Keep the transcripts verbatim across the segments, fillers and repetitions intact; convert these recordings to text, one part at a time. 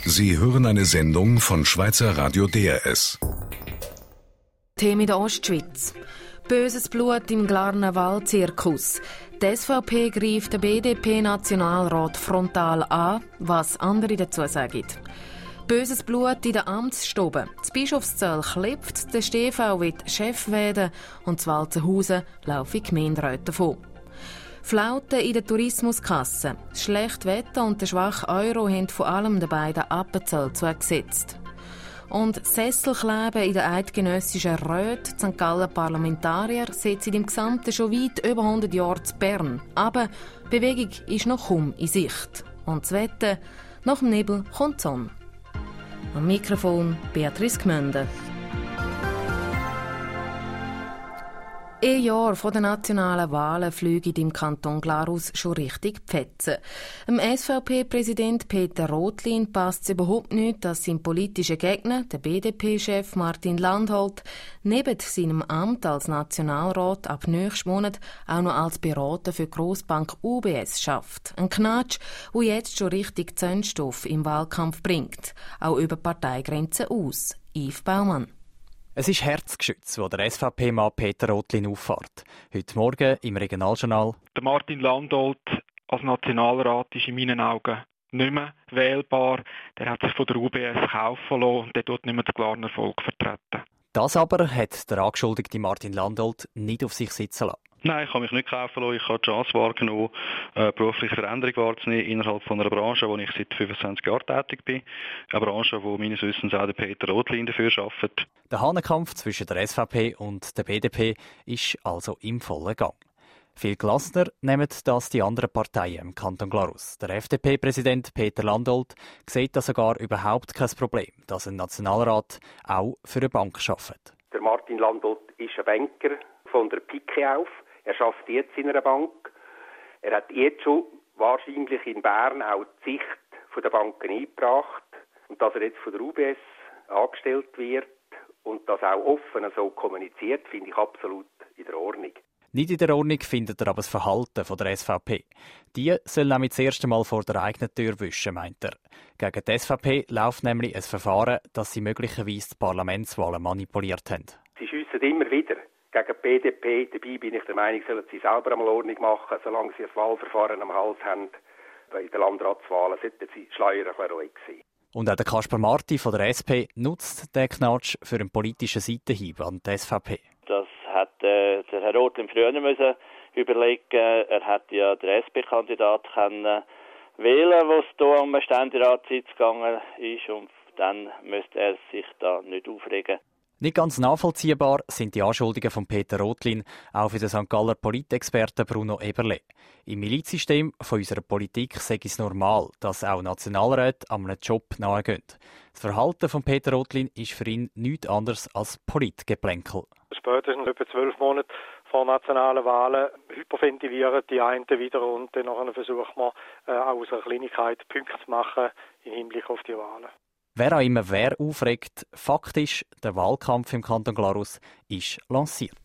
Sie hören eine Sendung von Schweizer Radio D R S. Themen in der Ostschweiz. Böses Blut im Glarner Wahlzirkus. Die S V P greift den B D P-Nationalrat frontal an, was andere dazu sagen. Böses Blut in der Amtsstube. Das Bischofszell klebt, der S T V wird Chef werden und das Walzenhausen laufen Gemeinderäte davon. Flauten in der Tourismuskasse. Das schlechte Wetter und der schwache Euro haben vor allem den beiden Appenzell zugesetzt. Und Sesselkleben in der eidgenössischen Röth. Die Sankt Galler Parlamentarier sitzen im Gesamten schon weit über hundert Jahre zu Bern. Aber Bewegung ist noch kaum in Sicht. Und das Wetter, nach dem Nebel kommt die Sonne. Am Mikrofon Beatrice Gmünde. Ein Jahr vor den nationalen Wahlen fliegen im Kanton Glarus schon richtig die Fetzen. Dem S V P-Präsident Peter Rotlin passt es überhaupt nicht, dass sein politischer Gegner, der B D P-Chef Martin Landholt, neben seinem Amt als Nationalrat ab nächsten Monat auch noch als Berater für die Grossbank U B S schafft. Ein Knatsch, der jetzt schon richtig Zündstoff im Wahlkampf bringt, auch über Parteigrenzen aus. Yves Baumann. Es ist Herzgeschütz, wo der S V P-Mann Peter Rotlin auffährt. Heute Morgen im Regionaljournal. Der Martin Landholt als Nationalrat ist in meinen Augen nicht mehr wählbar. Der hat sich von der U B S kaufen lassen und der tut nicht mehr das Glarner Volk vertreten. Das aber hat der angeschuldigte Martin Landholt nicht auf sich sitzen lassen. Nein, ich kann mich nicht kaufen lassen. Ich habe die Chance wahrgenommen, eine berufliche Veränderung wahrzunehmen innerhalb von einer Branche, wo ich seit fünfundzwanzig Jahren tätig bin. Eine Branche, wo meines Wissens auch der Peter Rotlin dafür arbeitet. Der Hahnenkampf zwischen der S V P und der B D P ist also im vollen Gang. Viel gelassener nehmen das die anderen Parteien im Kanton Glarus. Der F D P-Präsident Peter Landholt sieht da sogar überhaupt kein Problem, dass ein Nationalrat auch für eine Bank arbeitet. Der Martin Landholt ist ein Banker von der Pike auf. Er arbeitet jetzt in einer Bank. Er hat jetzt schon wahrscheinlich in Bern auch die Sicht der Banken eingebracht. Und dass er jetzt von der U B S angestellt wird und das auch offen so kommuniziert, finde ich absolut in der Ordnung. Nicht in der Ordnung findet er aber das Verhalten von der S V P. Die soll nämlich das erste Mal vor der eigenen Tür wischen, meint er. Gegen die S V P läuft nämlich ein Verfahren, dass sie möglicherweise die Parlamentswahlen manipuliert haben. Sie schiessen immer wieder gegen die B D P. Dabei bin ich der Meinung, sollen sie selber einmal Ordnung machen, solange sie ein Wahlverfahren am Hals haben. Bei den Landratswahlen sollten sie Schleier ein bisschen ruhig sein. Und auch der Kaspar Marti von der S P nutzt den Knatsch für einen politischen Seitenhieb an die S V P. Das hat äh, der Herr Rotlin früher müssen überlegen. Er hätte ja den S P-Kandidat können wählen, wo es hier um einen Ständeratssitz gegangen ist. Und dann müsste er sich da nicht aufregen. Nicht ganz nachvollziehbar sind die Anschuldigungen von Peter Rotlin, auch für den Sankt Galler Politexperten Bruno Eberle. Im Milizsystem von unserer Politik sei es normal, dass auch Nationalräte an einem Job nachgehen. Das Verhalten von Peter Rotlin ist für ihn nichts anderes als Politgeplänkel. Spätestens etwa zwölf Monate vor nationalen Wahlen hyperventilieren die einen wieder und dann versuchen wir äh, aus einer Kleinigkeit Punkte zu machen im Hinblick auf die Wahlen. Wer auch immer wer aufregt, Fakt ist, der Wahlkampf im Kanton Glarus ist lanciert.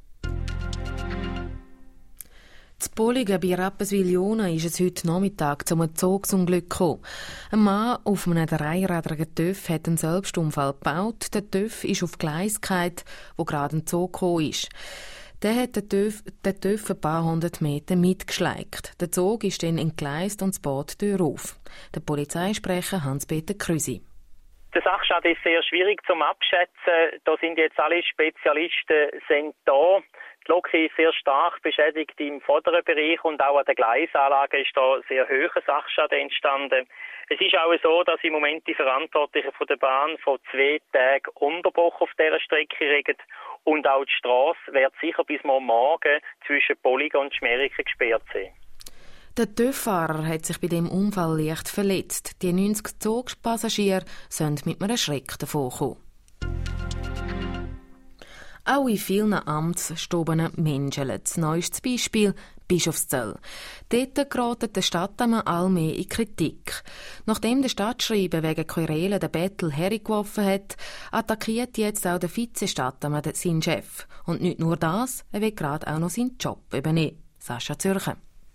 Zu Bolligen bei Rapperswil-Jona ist es heute Nachmittag zu einem Zugsunglück gekommen. Ein Mann auf einem dreirädrigen TÜV hat einen Selbstunfall gebaut. Der TÜV ist auf Gleis gefallen, wo gerade ein Zug gekommen ist. Der hat den TÜV, den TÜV ein paar hundert Meter mitgeschleicht. Der Zug ist dann entgleist und das Boot Tür auf. Der Polizeisprecher Hans-Peter Krüsi. Der Sachstand ist sehr schwierig zum Abschätzen. Da sind jetzt alle Spezialisten sind da. Die Lok ist sehr stark beschädigt im vorderen Bereich und auch an der Gleisanlage ist da sehr hoher Sachschaden entstanden. Es ist auch so, dass im Moment die Verantwortlichen von der Bahn von zwei Tagen Unterbruch auf dieser Strecke regeln und auch die Strasse wird sicher bis morgen zwischen Bolligen und Schmeriken gesperrt sein. Der TÜV-Fahrer hat sich bei dem Unfall leicht verletzt. Die neunzig Zugpassagiere sind mit einem Schreck davongekommen. Auch in vielen Amtsstuben menscheln. Das neueste Beispiel Bischofszell. Dort geraten der Stadtdamen allmählich in Kritik. Nachdem der Stadtschreiber wegen Querelen den Bettel hergeworfen hat, attackiert jetzt auch der Vize-Stadtdamen seinen Chef. Und nicht nur das, er will gerade auch noch seinen Job übernehmen. Sascha Zürcher.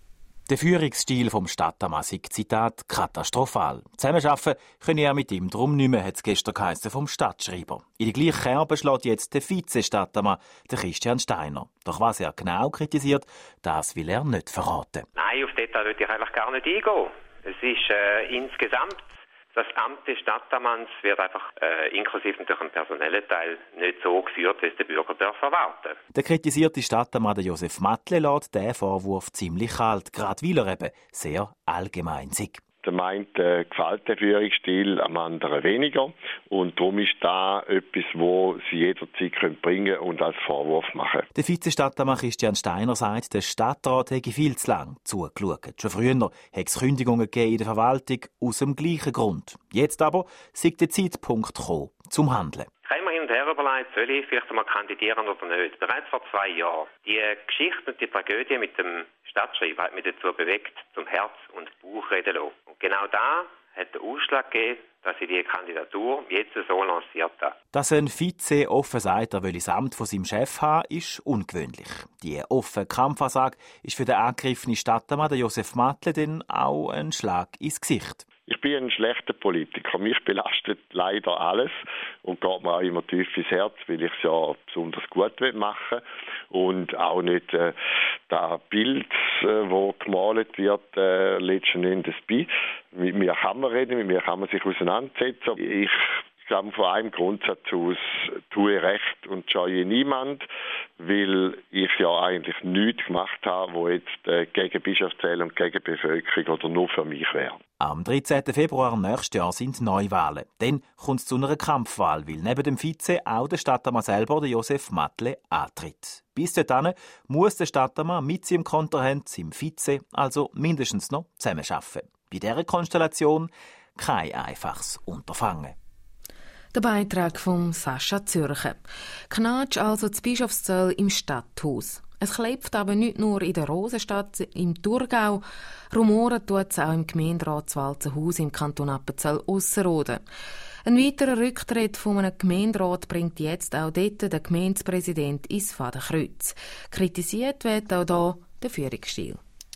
Der Führungsstil vom Stadtammann sei, Zitat, katastrophal. Zusammenarbeiten könne er mit ihm darum nicht mehr, hat es gestern geheissen vom Stadtschreiber. In die gleiche Kerbe schlägt jetzt der Vize-Stadtammann, der Christian Steiner. Doch was er genau kritisiert, das will er nicht verraten. Nein, auf Detail würde ich eigentlich gar nicht eingehen. Es ist äh, insgesamt, das Amt des Stadtammanns wird einfach äh, inklusive natürlich dem personellen Teil nicht so geführt, wie es der Bürger darf erwarten. Der kritisierte Stadtammann Josef Mattle lässt diesen Vorwurf ziemlich kalt, gerade weil er eben sehr allgemein sei. Der meint, äh, gefällt der Führungsstil, am anderen weniger. Und darum ist da etwas, wo sie jederzeit bringen können und als Vorwurf machen. Der Vize-Stadtammann Christian Steiner sagt, der Stadtrat hätte viel zu lange zugeschaut. Schon früher hätte es Kündigungen gegeben in der Verwaltung aus dem gleichen Grund. Jetzt aber sei der Zeitpunkt gekommen, zum Handeln. Ich habe immer hin und her überlegt, soll ich vielleicht einmal kandidieren oder nicht. Bereits vor zwei Jahren. Die Geschichte und die Tragödie mit dem Stadtschreiber hat mich dazu bewegt, zum Herz und Bauch reden zu lassen. Und genau da hat der Ausschlag gegeben, dass ich die Kandidatur jetzt so lanciert habe. Dass ein Vize offen sagt, er will das Amt von seinem Chef haben, ist ungewöhnlich. Die offene Kampfansage ist für den angegriffenen Stadtmann Josef Mattle dann auch ein Schlag ins Gesicht. Ich bin ein schlechter Politiker. Mich belastet leider alles und geht mir auch immer tief ins Herz, weil ich es ja besonders gut machen will. Und auch nicht äh, das Bild, äh, das gemalt wird, äh, letzten Endes bei. Mit mir kann man reden, mit mir kann man sich auseinandersetzen. Ich glaube, von einem Grundsatz aus tue recht und scheue niemand, weil ich ja eigentlich nichts gemacht habe, wo jetzt äh, gegen Bischofszell und gegen die Bevölkerung oder nur für mich wäre. Am dreizehnten Februar nächstes Jahr sind Neuwahlen. Dann kommt es zu einer Kampfwahl, weil neben dem Vize auch der Stadtmann selber, der Josef Mattle, antritt. Bis dahin muss der Stadtmann mit seinem Kontrahent, seinem Vize, also mindestens noch zusammenarbeiten. Bei dieser Konstellation kein einfaches Unterfangen. Der Beitrag von Sascha Zürcher. Knatsch also das Bischofszell im Stadthaus. Es klebt aber nicht nur in der Rosenstadt im Thurgau. Rumoren tut es auch im Gemeinderatswalzenhaus im Kanton Appenzell-Ausserrhoden. Ein weiterer Rücktritt von einem Gemeinderat bringt jetzt auch dort der Gemeindepräsident ins Fadenkreuz. Kritisiert wird auch hier der Führungsstil.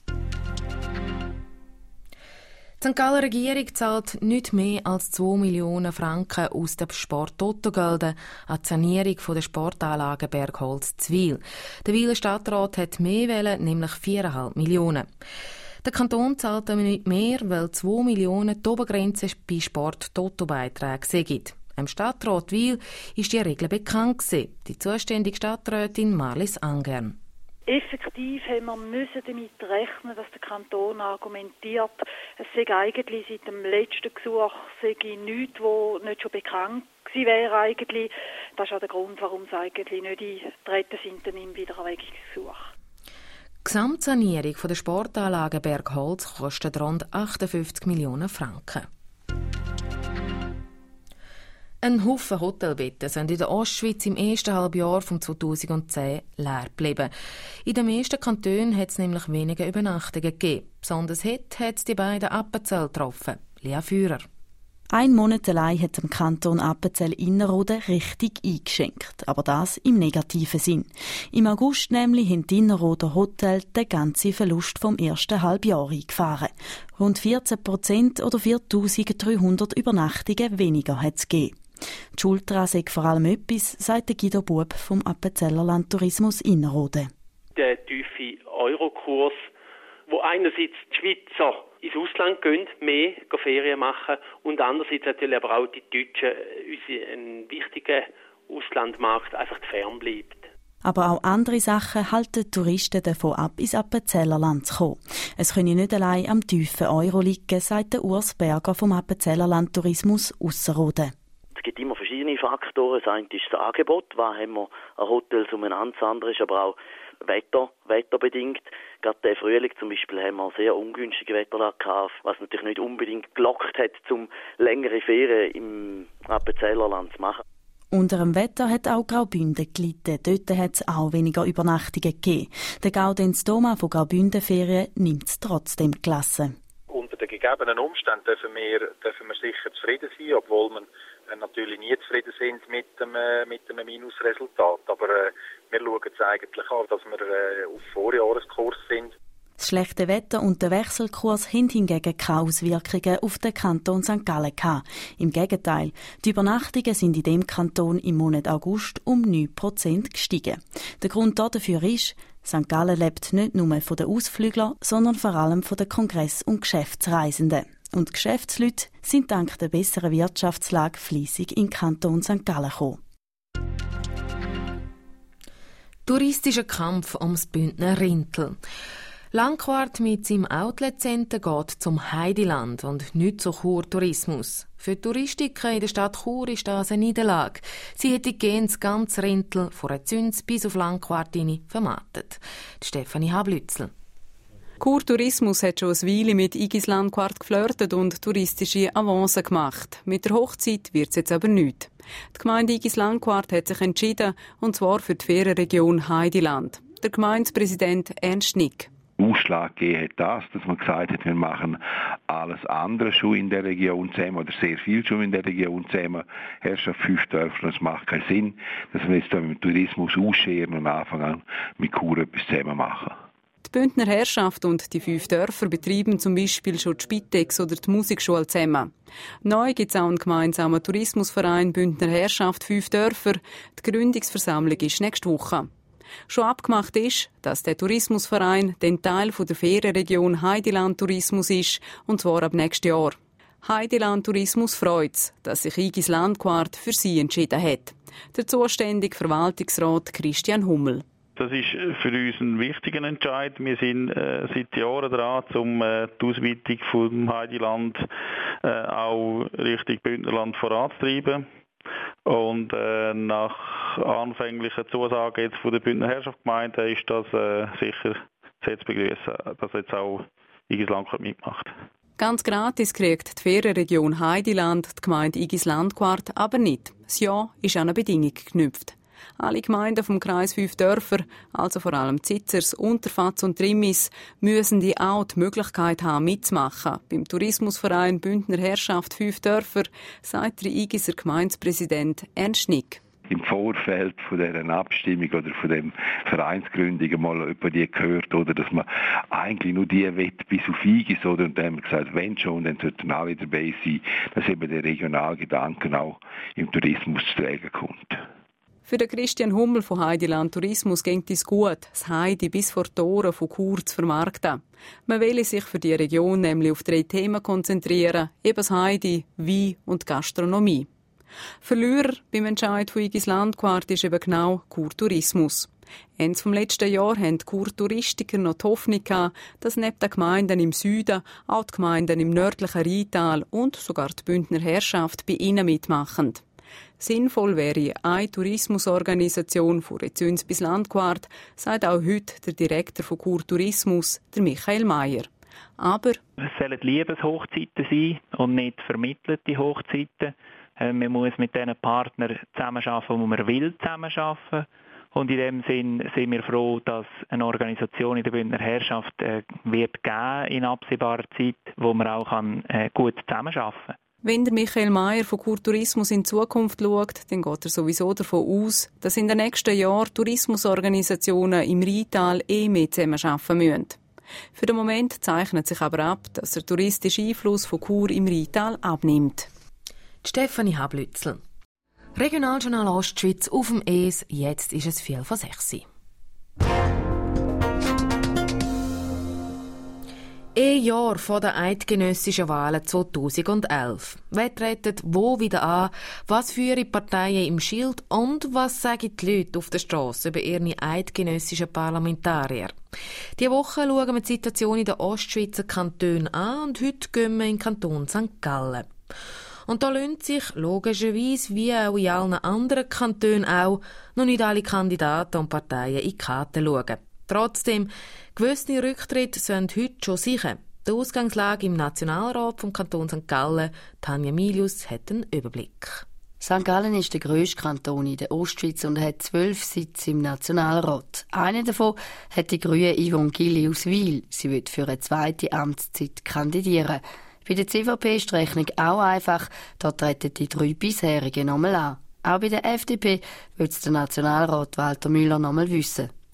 Die Sankt Galler Regierung zahlt nicht mehr als zwei Millionen Franken aus den Sport-Toto-Gelden an die Sanierung der Sportanlage Bergholz Zwil. Der Wiler Stadtrat hat mehr wollen, nämlich vier Komma fünf Millionen. Der Kanton zahlt aber nicht mehr, weil zwei Millionen die Obergrenze bei Sport-Toto-Beiträgen sind. Im Stadtrat Wil ist die Regel bekannt gewesen. Die zuständige Stadträtin Marlies Angern. Effektiv haben wir müssen damit rechnen, dass der Kanton argumentiert, es sei eigentlich seit dem letzten Gesuch sei nichts, was nicht schon bekannt gewesen wäre eigentlich. Das ist auch der Grund, warum sie eigentlich nicht eingetreten sind im Wiedererwägungsgesuch. Die Gesamtsanierung der Sportanlage Bergholz kostet rund achtundfünfzig Millionen Franken. Ein Haufen Hotelbetten sind in der Ostschweiz im ersten Halbjahr von zweitausendzehn leer geblieben. In den meisten Kantonen hat es nämlich weniger Übernachtungen gegeben. Besonders hat es die beiden Appenzell getroffen. Lea Führer. Ein Monat allein hat dem Kanton Appenzell-Innerrhoden richtig eingeschenkt, aber das im negativen Sinn. Im August nämlich haben die Innerrhoder Hotel den ganzen Verlust vom ersten Halbjahr eingefahren. Rund vierzehn Prozent oder viertausenddreihundert Übernachtungen weniger hat es gegeben. Die Schuld daran sei vor allem etwas, sagt Guido Bub vom Appenzeller Landtourismus Innerrhoden. Der tiefe Eurokurs, wo einerseits die Schweizer ins Ausland gehen, mehr Ferien machen und andererseits natürlich aber auch die Deutschen, unseren wichtigen Auslandmarkt, einfach fern bleibt. Aber auch andere Sachen halten Touristen davon ab, ins Appenzellerland zu kommen. Es könne nicht allein am tiefen Euro liegen, sagt der Urs Berger vom Appenzeller Landtourismus Ausserrhoden. Es gibt immer verschiedene Faktoren. Das eine ist das Angebot, was haben wir an Hotels umeinander, das andere ist aber auch Wetter, wetterbedingt. Gerade der Frühling zum Beispiel haben wir sehr ungünstige Wetterlage gehabt, was natürlich nicht unbedingt gelockt hat, um längere Ferien im Appenzellerland zu machen. Unter dem Wetter hat auch Graubünden gelitten. Dort hat es auch weniger Übernachtungen gegeben. Der Gaudenz Thoma von Graubünden Ferien nimmt es trotzdem gelassen. Unter den gegebenen Umständen dürfen wir, dürfen wir sicher zufrieden sein, obwohl wir natürlich nie zufrieden sind mit dem, mit dem Minusresultat. Aber äh, wir schauen es eigentlich an, dass wir äh, auf Vorjahreskurs sind. Das schlechte Wetter und der Wechselkurs haben hingegen keine Auswirkungen auf den Kanton Sankt Gallen gehabt. Im Gegenteil, die Übernachtungen sind in dem Kanton im Monat August um neun Prozent gestiegen. Der Grund dafür ist, Sankt Gallen lebt nicht nur von den Ausflüglern, sondern vor allem von den Kongress- und Geschäftsreisenden. Und die Geschäftsleute sind dank der besseren Wirtschaftslage fleissig in den Kanton Sankt Gallen gekommen. Touristischer Kampf ums Bündner Rintel. Langquart mit seinem Outlet-Center geht zum Heideland und nicht zu Chur-Tourismus. Für die Touristiker in der Stadt Chur ist das eine Niederlage. Sie hätte gern das ganze Rintel von Rezüns bis auf Langquart hinein vermarktet. Stefanie Hablützel. Chur Tourismus hat schon eine Weile mit Igis Landquart geflirtet und touristische Avancen gemacht. Mit der Hochzeit wird es jetzt aber nichts. Die Gemeinde Igis Landquart hat sich entschieden, und zwar für die Ferienregion Heideland. Der Gemeindepräsident Ernst Nick. Ausschlag gegeben hat das, dass man gesagt hat, wir machen alles andere schon in der Region zusammen oder sehr viel schon in der Region zusammen. Herrschaft fünf Dörfer, das macht keinen Sinn, dass wir jetzt da mit dem Tourismus ausscheren und Anfang an mit Chur etwas zusammen machen. Die Bündner Herrschaft und die fünf Dörfer betreiben zum Beispiel schon die Spitex oder die Musikschule zusammen. Neu gibt es auch einen gemeinsamen Tourismusverein Bündner Herrschaft fünf Dörfer. Die Gründungsversammlung ist nächste Woche. Schon abgemacht ist, dass der Tourismusverein den Teil von der Ferienregion Heideland Tourismus ist, und zwar ab nächstes Jahr. Heideland Tourismus freut es, dass sich Igis Landquart für sie entschieden hat. Der zuständige Verwaltungsrat Christian Hummel. Das ist für uns ein wichtiger Entscheid. Wir sind äh, seit Jahren dran, um äh, die Ausweitung vom Heideland äh, auch Richtung Bündnerland voranzutreiben. Und äh, nach anfänglichen Zusagen jetzt von der Bündner Herrschaftsgemeinde ist das äh, sicher sehr zu begrüßen, dass jetzt auch Igis Landquart mitmacht. Ganz gratis kriegt die Ferienregion Heideland die Gemeinde Igis Landquart aber nicht. Das Ja ist an eine Bedingung geknüpft. Alle Gemeinden vom Kreis fünf Dörfer, also vor allem Zitzers, Unterfatz und Trimmis, müssen die auch die Möglichkeit haben, mitzumachen. Beim Tourismusverein Bündner Herrschaft fünf Dörfer, sagt der Igiser Gemeindepräsident Ernst Nick. Im Vorfeld von dieser Abstimmung oder von dem Vereinsgründung mal über die gehört, oder, dass man eigentlich nur die wett bis auf Igis, oder, und dann haben wir gesagt, wenn schon, dann sollten alle dabei sein, dass eben der Regionalgedanke auch im Tourismus zu tragen kommt. Für den Christian Hummel von Heideland Tourismus ging es gut, das Heidi bis vor die Tore von Chur zu vermarkten. Man will sich für die Region nämlich auf drei Themen konzentrieren, eben das Heidi, Wein und Gastronomie. Verlierer beim Entscheid von Igis Landquart ist eben genau Chur Tourismus. Ende vom letzten Jahr haben die Chur-Touristiker noch die Hoffnung gehabt, dass neben den Gemeinden im Süden auch die Gemeinden im nördlichen Rheintal und sogar die Bündner Herrschaft bei ihnen mitmachen. Sinnvoll wäre eine Tourismusorganisation von Rezüns bis Landquart, sagt auch heute der Direktor von Chur Tourismus, der Michael Meyer. Aber es sollen Liebeshochzeiten sein und nicht vermittelte Hochzeiten. Man muss mit den Partnern zusammenarbeiten, wo man will zusammenarbeiten. Und in dem Sinn sind wir froh, dass eine Organisation in der Bündner Herrschaft äh, wird geben in absehbarer Zeit, wo man auch kann, äh, gut zusammenarbeiten kann. Wenn der Michael Meyer von Chur Tourismus in die Zukunft schaut, dann geht er sowieso davon aus, dass in den nächsten Jahren Tourismusorganisationen im Rheintal eh mehr zusammenarbeiten müssen. Für den Moment zeichnet sich aber ab, dass der touristische Einfluss von Chur im Rheintal abnimmt. Stefanie Hablützel. Regionaljournal Ostschweiz auf dem E S. Jetzt ist es viel vor sechs. Ein Jahr vor den eidgenössischen Wahlen zweitausendelf. Wer treten wo wieder an? Was führen Parteien im Schild? Und was sagen die Leute auf der Straße über ihre eidgenössischen Parlamentarier? Diese Woche schauen wir die Situation in den Ostschweizer Kantonen an und heute gehen wir in den Kanton Sankt Gallen. Und da lohnt sich logischerweise, wie auch in allen anderen Kantonen auch, noch nicht alle Kandidaten und Parteien in die Karten schauen. Trotzdem, gewisse Rücktritte sind heute schon sicher. Die Ausgangslage im Nationalrat vom Kanton Sankt Gallen, Tanja Milius, hat einen Überblick. Sankt Gallen ist der grösste Kanton in der Ostschweiz und hat zwölf Sitze im Nationalrat. Einer davon hat die grüne Yvonne Gilli aus Wil. Sie wird für eine zweite Amtszeit kandidieren. Bei der C V P ist die Rechnung auch einfach. Dort treten die drei bisherigen nochmal an. Auch bei der F D P will es der Nationalrat Walter Müller nochmal wissen.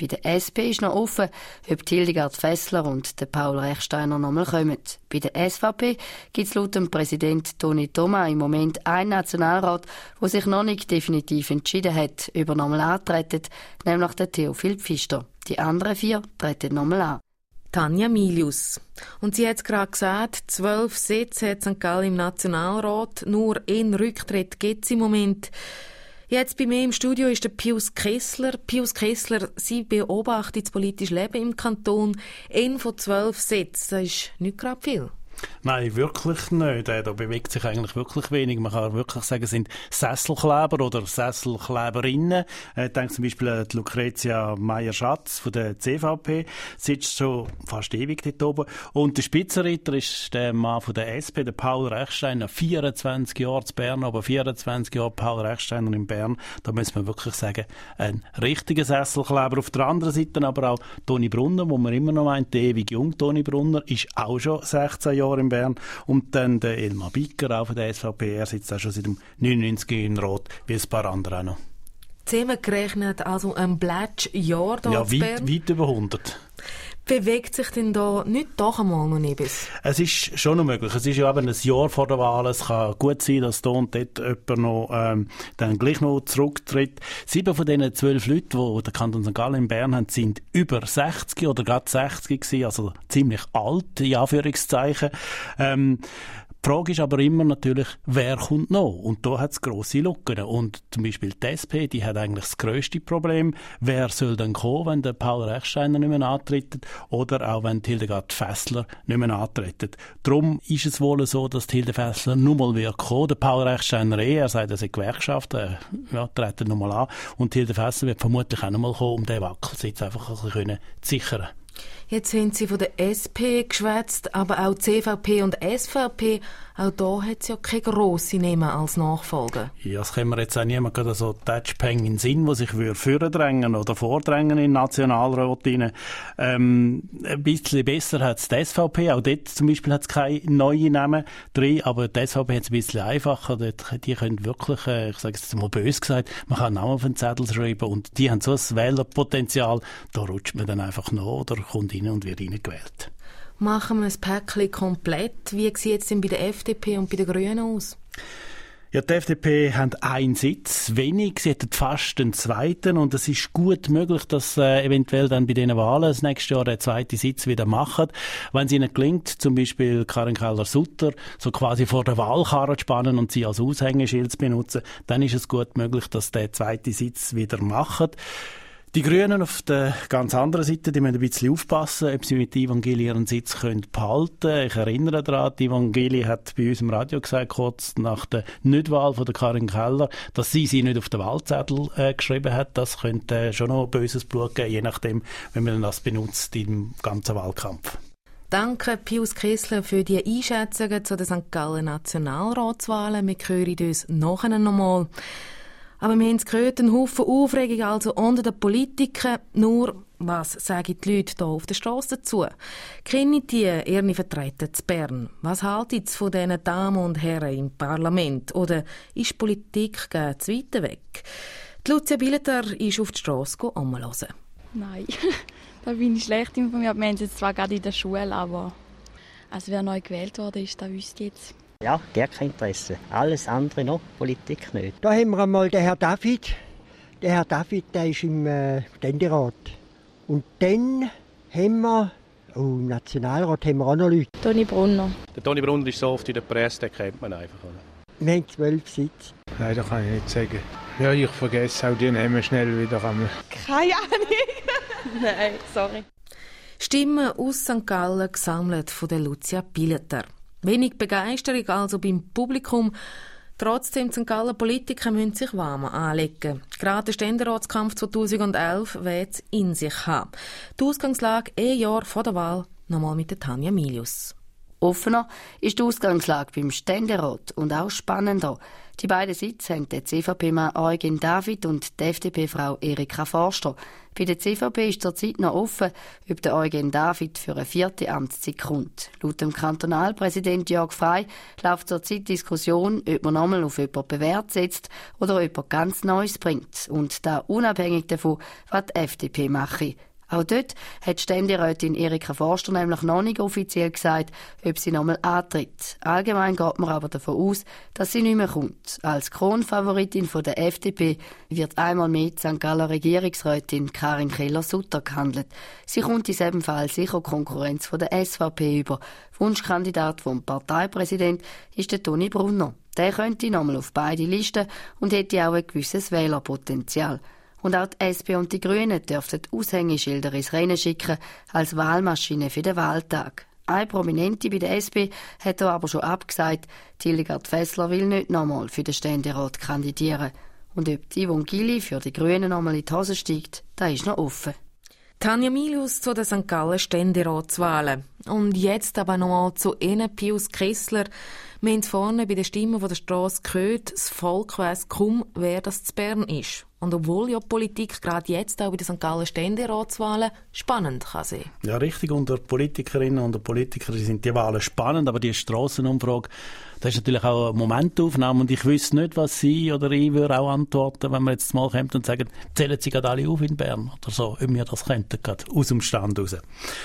Bei der S P ist noch offen, ob Hildegard Fessler und der Paul Rechsteiner nochmal kommen. Bei der S V P gibt es laut dem Präsident Toni Thomas im Moment einen Nationalrat, der sich noch nicht definitiv entschieden hat, ob er nochmal antreten, nämlich der Theophil Pfister. Die anderen vier treten nochmal an. Tanja Milius. Und sie hat es gerade gesagt, zwölf Sitze hat Sankt Gallen im Nationalrat, nur einen Rücktritt gibt es im Moment. Jetzt bei mir im Studio ist der Pius Kessler. Pius Kessler, Sie beobachten das politische Leben im Kanton. Ein von zwölf Sitzen, das ist nicht gerade viel. Nein, wirklich nicht. Da bewegt sich eigentlich wirklich wenig. Man kann wirklich sagen, es sind Sesselkleber oder Sesselkleberinnen. Ich denke zum Beispiel an die Lucretia Meier-Schatz von der C V P. Sitzt schon fast ewig dort oben. Und der Spitzenreiter ist der Mann von der S P, der Paul Rechsteiner. vierundzwanzig Jahre in Bern, aber vierundzwanzig Jahre Paul Rechsteiner in Bern. Da muss man wirklich sagen, ein richtiger Sesselkleber. Auf der anderen Seite aber auch Toni Brunner, wo man immer noch meint, der ewig jung Toni Brunner, ist auch schon sechzehn Jahre in Bern. Und dann der Elmar Bicker, auch von der S V P, er sitzt auch schon seit dem neunundneunzig im Rat, wie ein paar andere auch noch. Zusammengerechnet also ein Blätsch-Jahr hier ja, in Bern? Ja, weit über hundert. Bewegt sich denn da nicht doch einmal noch etwas? Es ist schon noch möglich. Es ist ja eben ein Jahr vor der Wahl. Es kann gut sein, dass da und dort jemand noch, ähm, dann gleich noch zurücktritt. Sieben von diesen zwölf Leuten, die den Kanton Sankt Gallen in Bern haben, sind über sechzig oder gerade sechzig gewesen, also ziemlich alt, in Anführungszeichen. Ähm, Die Frage ist aber immer natürlich, wer kommt noch? Und da hat es grosse Lücken. Und zum Beispiel die S P, die hat eigentlich das grösste Problem. Wer soll dann kommen, wenn der Paul Rechsteiner nicht mehr antritt oder auch wenn die Hildegard Fessler nicht mehr antritt? Darum ist es wohl so, dass die Hilde Fessler nur mal wird kommen. Der Paul Rechsteiner eh, er sagt, er sei Gewerkschaft, er ja, tritt noch mal an. Und die Hilde Fessler wird vermutlich auch noch mal kommen, um den Wackelsitz einfach ein bisschen zu sichern. Jetzt haben Sie von der S P geschwätzt, aber auch C V P und S V P. Auch da hat es ja keine grosse Namen als Nachfolger. Ja, das können wir jetzt auch niemand gerade so Touchpeng in den Sinn, der sich vordrängen oder vordrängen in den Nationalrat rein. Ähm, ein bisschen besser hat es die S V P. Auch dort zum Beispiel hat es keine neuen Namen drin, aber die S V P hat es ein bisschen einfacher. Dort, die können wirklich, äh, ich sage es jetzt mal böse gesagt, man kann einen Namen auf den Zettel schreiben und die haben so ein Wählerpotenzial, da rutscht man dann einfach nach oder kommt rein und wird reingewählt. Machen wir das Päckchen komplett. Wie sieht es denn bei der F D P und bei den Grünen aus? Ja, die F D P hat einen Sitz wenig, sie hätten fast den zweiten und es ist gut möglich, dass äh, eventuell dann bei diesen Wahlen das nächste Jahr den zweiten Sitz wieder machen. Wenn es ihnen gelingt, zum Beispiel Karin Keller-Sutter so quasi vor der Wahlkarre zu spannen und sie als Aushängeschild zu benutzen, dann ist es gut möglich, dass der zweite Sitz wieder machen. Die Grünen auf der ganz anderen Seite, die müssen ein bisschen aufpassen, ob sie mit Evangeli ihren Sitz können behalten können. Ich erinnere daran, die Evangeli hat bei uns im Radio gesagt, kurz nach der Nichtwahl von der Karin Keller, dass sie sie nicht auf den Wahlzettel äh, geschrieben hat. Das könnte äh, schon noch böses Blut geben, je nachdem, wenn man das benutzt im ganzen Wahlkampf. Danke, Pius Kessler, für die Einschätzungen zu den Sankt Gallen Nationalratswahlen. Wir hören uns nachher noch mal. Aber wir haben es gehört, einen Haufen Aufregung also unter den Politikern. Nur, was sagen die Leute hier auf der Straße dazu? Kennen die ihre Vertreter zu Bern? Was halten sie von diesen Damen und Herren im Parlament? Oder ist Politik gar zu weit weg? Die Lucia Billeter ist auf die Straße anhören. Nein, da bin ich schlecht informiert. Wir haben es jetzt zwar gerade in der Schule, aber also wer neu gewählt worden ist, das wüsste ich jetzt. Ja, gar kein Interesse. Alles andere noch, Politik nicht. Da haben wir einmal den Herrn David. Der Herr David, der ist im äh, Ständerat. Und dann haben wir, oh, im Nationalrat haben wir auch noch Leute. Toni Brunner. Der Toni Brunner ist so oft in der Presse, den kennt man einfach. Oder? Wir haben zwölf Sitze. Nein, das kann ich nicht sagen. Ja, ich vergesse auch die Namen schnell wieder einmal. Keine Ahnung. Nein, sorry. Stimmen aus Sankt Gallen gesammelt von der Lucia Billeter. Wenig Begeisterung also beim Publikum. Trotzdem, die Sankt Gallen Politiker müssen sich warm anlegen. Gerade der Ständeratskampf zweitausendelf wird es in sich haben. Die Ausgangslage ein Jahr vor der Wahl nochmal mit der Tanja Milius. Offener ist die Ausgangslage beim Ständerat und auch spannender. Die beiden Sitze haben der C V P-Mann Eugen David und die F D P-Frau Erika Forster. Bei der C V P ist zurzeit noch offen, ob der Eugen David für eine vierte Amtszeit kommt. Laut dem Kantonalpräsident Jörg Frey läuft zurzeit Diskussion, ob man nochmal auf jemanden bewährt setzt oder ob jemand ganz Neues bringt. Und da unabhängig davon, was die F D P mache. Auch dort hat Ständerätin Erika Forster nämlich noch nicht offiziell gesagt, ob sie nochmal antritt. Allgemein geht man aber davon aus, dass sie nicht mehr kommt. Als Kronfavoritin von der F D P wird einmal mehr die Sankt Galler Regierungsrätin Karin Keller-Sutter gehandelt. Sie kommt in diesem Fall sicher Konkurrenz von der S V P über. Wunschkandidat vom Parteipräsident ist der Toni Brunner. Der könnte nochmal auf beide Listen und hätte auch ein gewisses Wählerpotenzial. Und auch die S P und die Grünen dürften Aushängeschilder ins Rennen schicken als Wahlmaschine für den Wahltag. Eine Prominente bei der S P hat da aber schon abgesagt, Hildegard Fessler will nicht nochmal für den Ständerat kandidieren. Und ob die Yvonne Gilli für die Grünen nochmal in die Hose steigt, das ist noch offen. Tanja Milius zu den Sankt Gallen Ständeratswahlen. Und jetzt aber noch zu Ihnen, Pius Kessler. Wir haben vorne bei den Stimmen von der Strasse gehört, das Volk weiss kaum, wer das zu Bern ist. Und obwohl ja die Politik gerade jetzt auch bei den Sankt Gallen Ständeratswahlen spannend kann sein. Ja, richtig. Unter Politikerinnen und Politikern sind die Wahlen spannend, aber die Strassenumfrage, das ist natürlich auch eine Momentaufnahme und ich wüsste nicht, was Sie oder ich würde auch antworten, wenn man jetzt mal kommt und sagen, zählen Sie gerade alle auf in Bern oder so, ob wir das könnten, gerade aus dem Stand raus.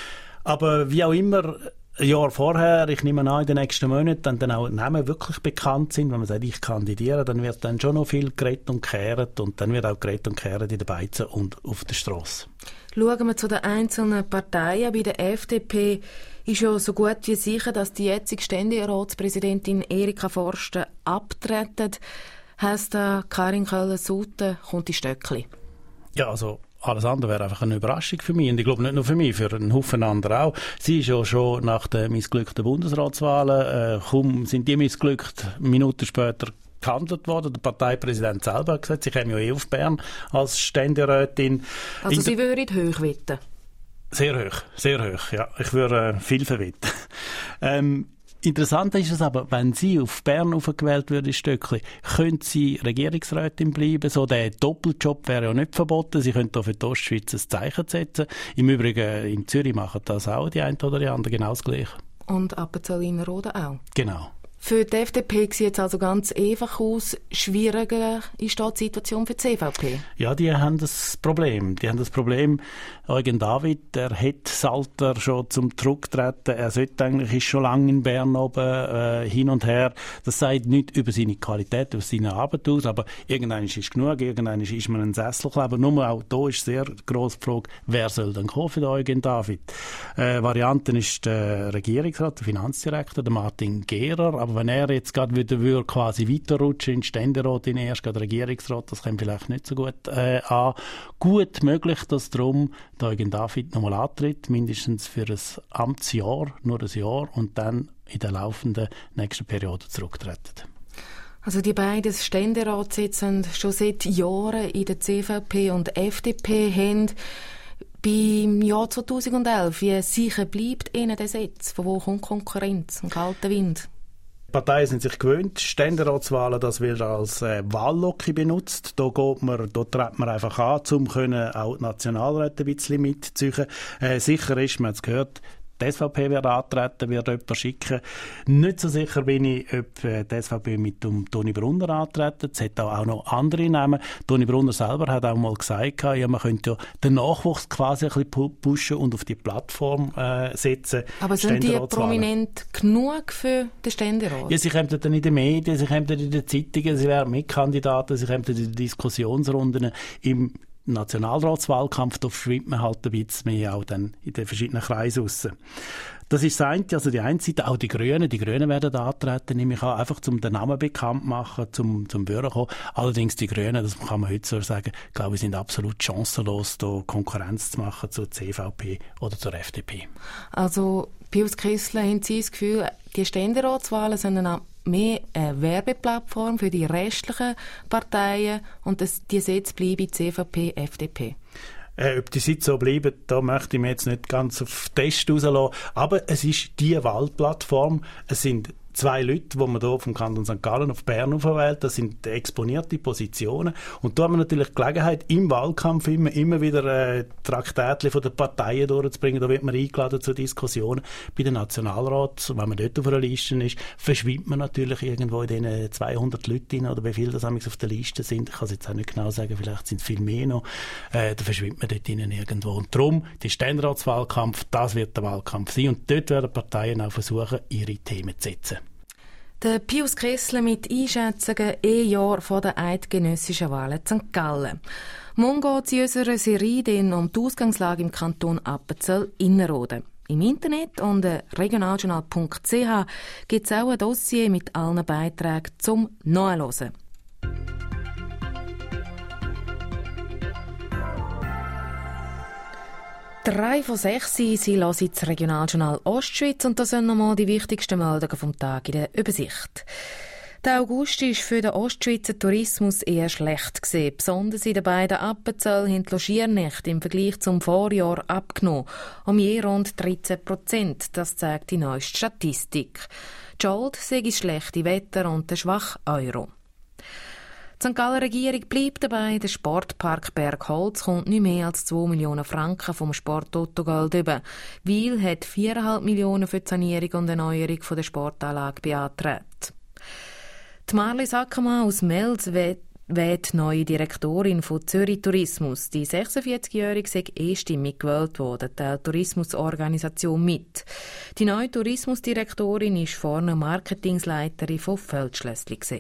Aber wie auch immer, ein Jahr vorher, ich nehme an, in den nächsten Monaten, wenn dann auch Namen wirklich bekannt sind, wenn man sagt, ich kandidiere, dann wird dann schon noch viel geredet und gekehrt und dann wird auch geredet und gekehrt in den Beizen und auf der Strasse. Schauen wir zu den einzelnen Parteien. Bei der F D P ist ja so gut wie sicher, dass die jetzige Ständeratspräsidentin Erika Forster abtreten. Heisst da, Karin Keller-Sutter kommt in Stöckli? Ja, also alles andere wäre einfach eine Überraschung für mich. Und ich glaube nicht nur für mich, für einen Haufen andere auch. Sie ist ja schon nach den missglückten Bundesratswahlen, äh, kaum sind die missglückt, Minuten später gehandelt worden. Der Parteipräsident selber hat gesagt, sie käme ja eh auf Bern als Ständerätin. Also Sie würden hoch wetten? Sehr hoch, sehr hoch, ja. Ich würde äh, viel verwetten. ähm, Interessant ist es aber, wenn sie auf Bern aufgewählt würde, Stöckli, könnte sie Regierungsrätin bleiben. So der Doppeljob wäre ja nicht verboten. Sie könnte für die Ostschweiz ein Zeichen setzen. Im Übrigen in Zürich machen das auch die eine oder die andere genau das Gleiche. Und Appenzell-Innerrhoden auch? Genau. Für die F D P sieht es also ganz einfach aus. Schwieriger ist da die Situation für die C V P? Ja, die haben das Problem. Die haben das Problem, Eugen David, der hat das Alter schon zum Zurücktreten. Er sollte eigentlich, ist schon lange in Bern oben, äh, hin und her. Das sagt nicht über seine Qualität, über seine Arbeit aus, aber irgendwann ist es genug, irgendwann ist man ein Sesselkleber. Nur auch da ist sehr gross die Frage, wer soll denn kommen für den Eugen David? Äh, Variante ist der Regierungsrat, der Finanzdirektor, der Martin Gehrer, aber wenn er jetzt gerade wieder würde quasi weiterrutschen in Ständerat, in erst gerade Regierungsrat, das kommt vielleicht nicht so gut äh, an. Gut möglich, dass darum der Eugen David nochmal antritt, mindestens für ein Amtsjahr, nur ein Jahr, und dann in der laufenden nächsten Periode zurücktreten. Also die beiden Ständeratssitze sind schon seit Jahren in der C V P und F D P haben. Beim Jahr zweitausendelf, wie sicher bleibt Ihnen der Sitz? Von wo kommt Konkurrenz und kalter Wind? Die Parteien sind sich gewöhnt, Ständeratswahlen, das wird als äh, Wahllocke benutzt. Da geht man, da tritt man einfach an, um können auch die Nationalräte ein bisschen mitzuziehen. Äh, sicher ist, man hat es gehört, die S V P wird antreten, wird jemanden schicken. Nicht so sicher bin ich, ob die S V P mit dem Toni Brunner antreten. Es hat auch noch andere Namen. Toni Brunner selber hat auch mal gesagt, ja, man könnte ja den Nachwuchs quasi ein bisschen pushen und auf die Plattform äh, setzen. Aber sind die prominent genug für den Ständerat? Ja, sie kommen dann in den Medien, sie kommen in den Zeitungen, sie wären Mitkandidaten, sie kommen in den Diskussionsrunden. Im Nationalratswahlkampf, da schwimmt man halt ein bisschen mehr auch dann in den verschiedenen Kreisen raus. Das ist das eine, also die eine Seite, auch die Grünen. Die Grünen werden antreten, nämlich auch einfach, um den Namen bekannt zu machen, zum, zum Bürger kommen. Allerdings die Grünen, das kann man heute so sagen, glaube ich, sind absolut chancenlos, da Konkurrenz zu machen zur C V P oder zur F D P. Also, Pius Kessler, haben Sie das Gefühl, die Ständeratswahlen sind dann mehr eine Werbeplattform für die restlichen Parteien und das, die Sitze bleiben C V P, F D P? Äh, ob die Sitze so bleiben, da möchte ich mir jetzt nicht ganz auf den Test rauslassen. Aber es ist die Wahlplattform. Es sind zwei Leute, die man hier vom Kanton Sankt Gallen auf Bern aufwählt. Das sind exponierte Positionen. Und da haben wir natürlich die Gelegenheit, im Wahlkampf immer, immer wieder äh, Traktätchen von den Parteien durchzubringen. Da wird man eingeladen zu Diskussionen. Bei den Nationalrat, wenn man dort auf einer Liste ist, verschwimmt man natürlich irgendwo in diesen zweihundert Leuten oder wie viele das auf der Liste sind. Ich kann es jetzt auch nicht genau sagen, vielleicht sind es viel mehr noch. Äh, da verschwimmt man dort innen irgendwo. Und darum, der Ständeratswahlkampf, das wird der Wahlkampf sein. Und dort werden Parteien auch versuchen, ihre Themen zu setzen. Der Pius Kessler mit Einschätzungen ein Jahr vor der eidgenössischen Wahl in Sankt Gallen. Morgen geht es in unserer Serie dann um die Ausgangslage im Kanton Appenzell-Innerrhoden. Im Internet unter regionaljournal punkt c h gibt es auch ein Dossier mit allen Beiträgen zum Nachhören. Drei von sechs, Sie hören das Regionaljournal Ostschweiz und das sind nochmal die wichtigsten Meldungen vom Tag in der Übersicht. Der August war für den Ostschweizer Tourismus eher schlecht gewesen. Besonders in den beiden Appenzell haben die Logiernächte im Vergleich zum Vorjahr abgenommen. Um je rund dreizehn Prozent. Das zeigt die neueste Statistik. Die Schuld sei das schlechte Wetter und der schwache Euro. Die Sankt Galler Regierung bleibt dabei, der Sportpark Bergholz kommt nicht mehr als zwei Millionen Franken vom Sport-Toto-Geld über. Weil hat vier Komma fünf Millionen für die Sanierung und Erneuerung der Sportanlage beantragt. Die Marli Sackermann aus Mels wird neue Direktorin von Zürich Tourismus. Die sechsundvierzigjährige sei einstimmig gewählt worden, teilt die Tourismusorganisation mit. Die neue Tourismusdirektorin war vorne Marketingleiterin von Feldschlössli.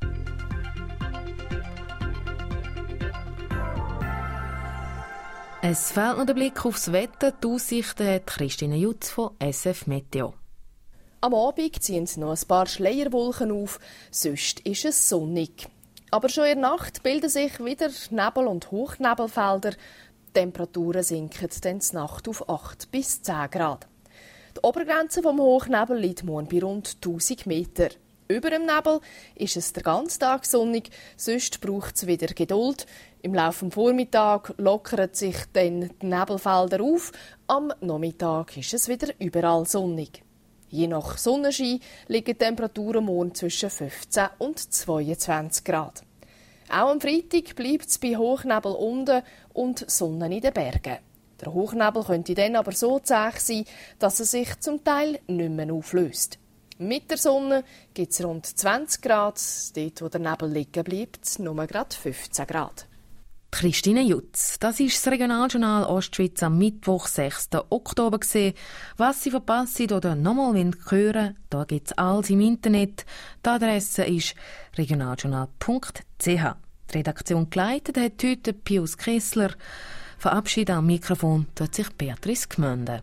Es fehlt noch der Blick aufs Wetter. Die Aussichten hat Christine Jutz von S F Meteo. Am Abend ziehen noch ein paar Schleierwolken auf, sonst ist es sonnig. Aber schon in der Nacht bilden sich wieder Nebel- und Hochnebelfelder. Die Temperaturen sinken dann zur Nacht auf acht bis zehn Grad. Die Obergrenze vom Hochnebel liegt morgen bei rund tausend Meter. Über dem Nebel ist es den ganzen Tag sonnig, sonst braucht es wieder Geduld. Im Laufe des Vormittags lockern sich dann die Nebelfelder auf, am Nachmittag ist es wieder überall sonnig. Je nach Sonnenschein liegen die Temperaturen morgen zwischen fünfzehn und zweiundzwanzig Grad. Auch am Freitag bleibt es bei Hochnebel unten und Sonne in den Bergen. Der Hochnebel könnte dann aber so zäh sein, dass er sich zum Teil nicht mehr auflöst. Mit der Sonne gibt es rund zwanzig Grad, dort wo der Nebel liegen bleibt, nur gerade fünfzehn Grad. Christine Jutz. Das ist das Regionaljournal Ostschweiz am Mittwoch, sechsten Oktober gewesen. Was Sie verpassen oder nochmal hören wollen, da gibt es alles im Internet. Die Adresse ist regionaljournal punkt c h. Die Redaktion geleitet hat heute Pius Kessler. Verabschiedet am Mikrofon tut sich Beatrice Gmünde.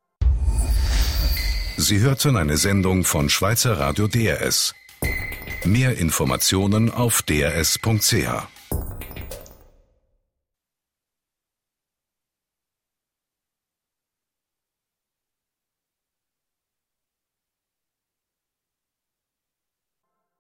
Sie hörten eine Sendung von Schweizer Radio D R S. Mehr Informationen auf d r s punkt c h.